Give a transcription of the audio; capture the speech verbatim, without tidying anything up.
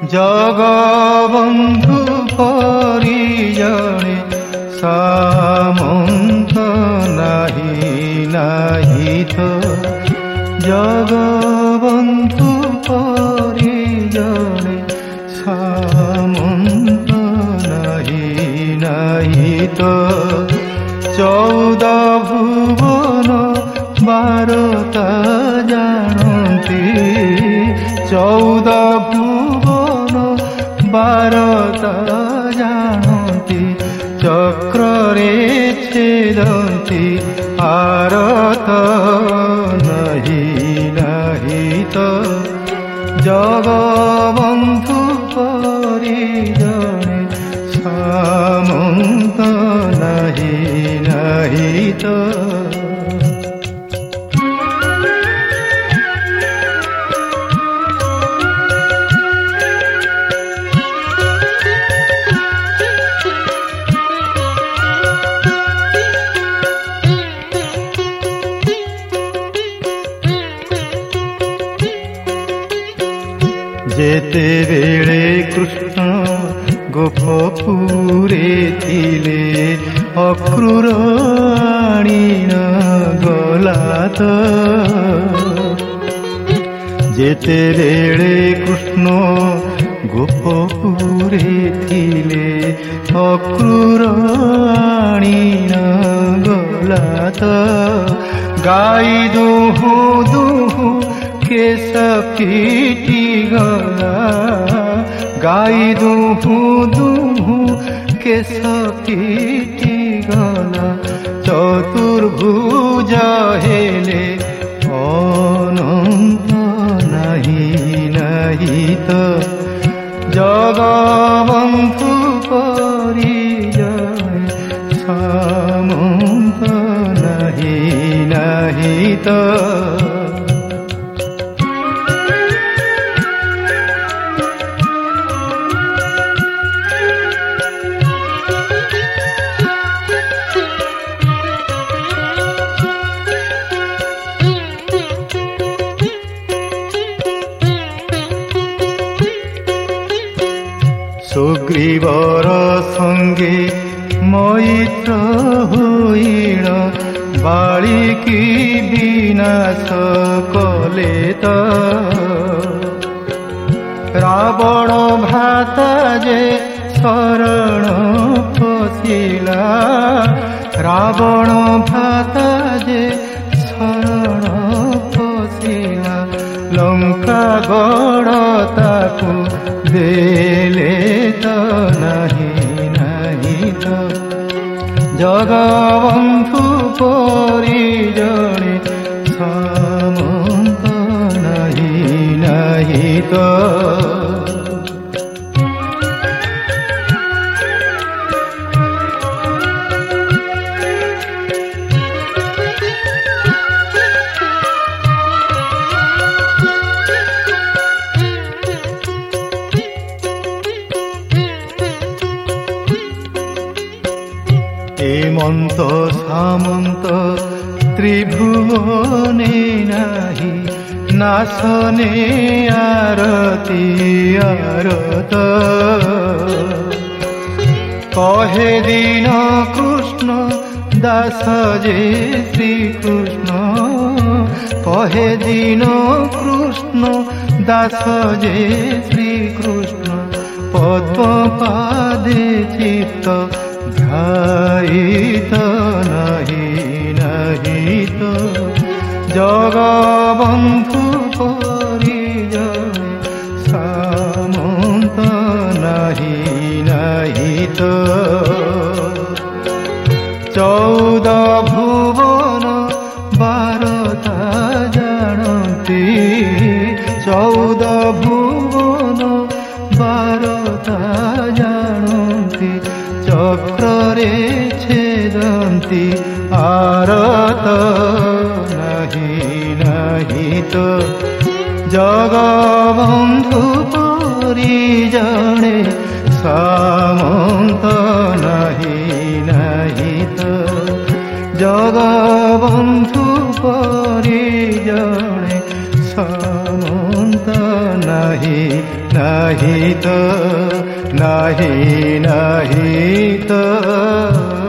জগবন্ধু পরিজনে সামন্ত নাহি নাহি তো জগবন্ধু পরিজনে সামন্ত নাহি নাহি তো চৌদ ভুবন বারতা জানতি চৌদ ভুবন বারতা জানতি চক্রে ছেদন্তি আরত নাহি নাহি তো জগবন্ধু পরিজনে সামন্ত নাহি নাহি তো যেতে বেড়ে কৃষ্ণ গোপপুরে থিলে অক্রূর আনিন গলা তো যেতে বেড়ে কৃষ্ণ গোপপুরে থিলে অক্রূর আনিন গলা তো গাই দুহু দুহু কেশ ফিটি গলা গাই দুহু দুহু কেশ ফিটি গলা চতুর্ভুজ হেলে অনন্ত নাহি নাহি তো জগবন্ধু পরিজনে সামন্ত নাহি নাহি তো সুগ্রীবর সঙ্গে মৈত্র হইণ বালিকি বিনাশ কলে তো রাবণ ভ্রাতা যে শরণ পশিলা রাবণ ভ্রাতা যে শরণ পশিলা লঙ্কা গড় তাকু দেলে তো নাহি নাহি তো জগবন্ধু পরিজনে সামন্ত নাহি নাহি তো হেমন্ত সামন্ত ত্রিভুবনে নাহি নাশনে আরতি আরত কহে দীন কৃষ্ণ দাস যে শ্রীকৃষ্ণ কহে দীন কৃষ্ণ দাস যে শ্রীকৃষ্ণ পদ্ম পাদে চিত্ত ধ্যায়িত নাহি নাহি তো জগবন্ধু পরিজনে সামন্ত নাহি নাহি তো চৌদ ভুবন বারতা জানতি চৌদ ভুবন বারতা জানতি চক্রে ছেদন্তি আরত নাহি নাহি তো জগবন্ধু পরিজনে সামন্ত নাহি নাহি তো জগবন্ধু পরিজনে সামন্ত অন্ত নাহি নাহি তো নাহি নাহি তো